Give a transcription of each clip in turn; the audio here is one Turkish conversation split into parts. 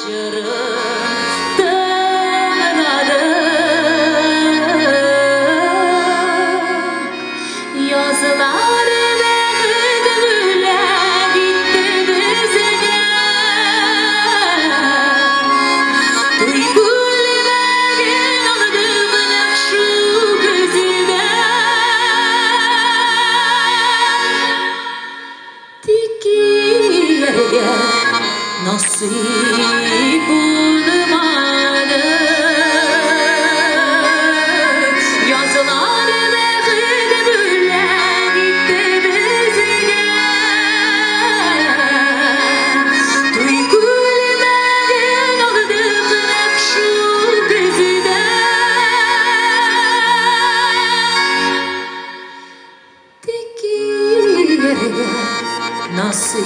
Nasip bulmadı yazılar mehdi bülle gitti bizine duygul merin aldık hep şu dizide dikilere nasip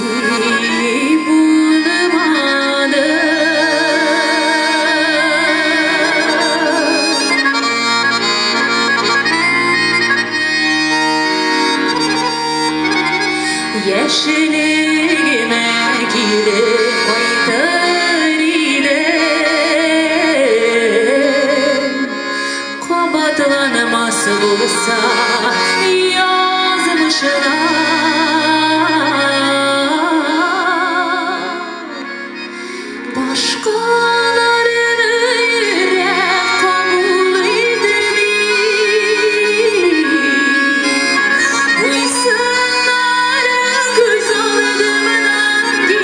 yeşilime girip koytar ile kabatlanmaz bulsa yazmışlar başkalarını yürek kabul edemeyim uysunların göz aldımdan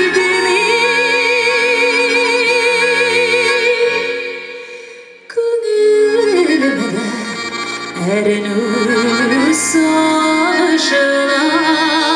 gidemeyim gönlümde erin savaşına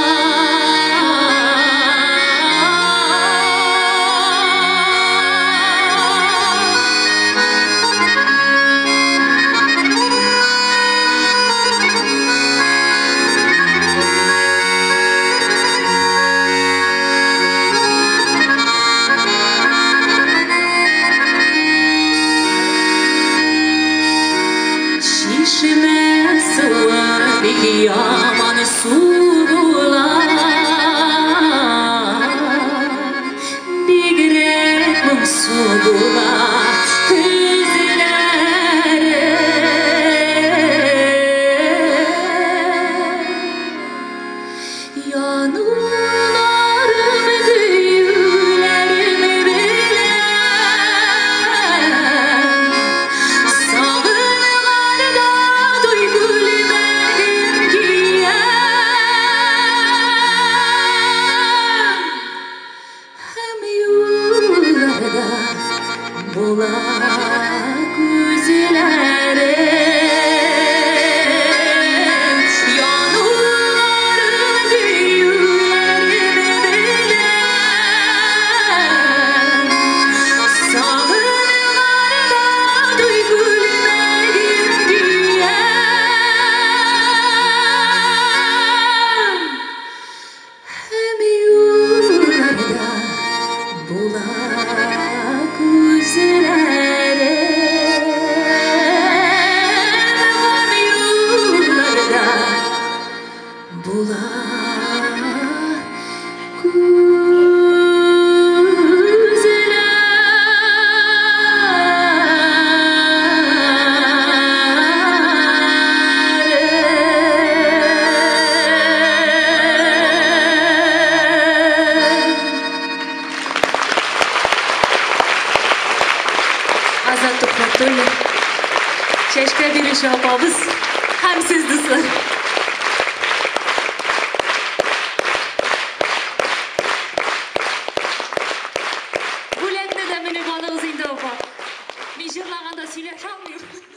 şişme sular yaman sular bigrek sular kızlere yanılarım güyülerimi bile bulak gözlere yanılarım güyülerimi bile sağırlarda duygulmedim diye hem yollarda bulak gözlere hem yollarda bulak Azatlık Nurto'yla Çeşke bir iş yapabız hem siz dısın. Bu lende de beni balığız indi opa. Bir jırlağında süyle çalmıyor.